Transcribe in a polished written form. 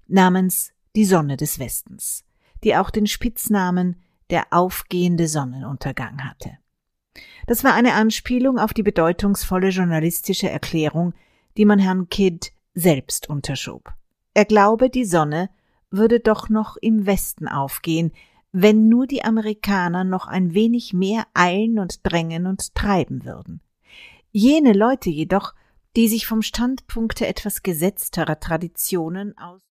namens die Sonne des Westens, die auch den Spitznamen der aufgehende Sonnenuntergang hatte. Das war eine Anspielung auf die bedeutungsvolle journalistische Erklärung, die man Herrn Kidd selbst unterschob. Er glaube, die Sonne würde doch noch im Westen aufgehen, wenn nur die Amerikaner noch ein wenig mehr eilen und drängen und treiben würden. Jene Leute jedoch, die sich vom Standpunkte etwas gesetzterer Traditionen aus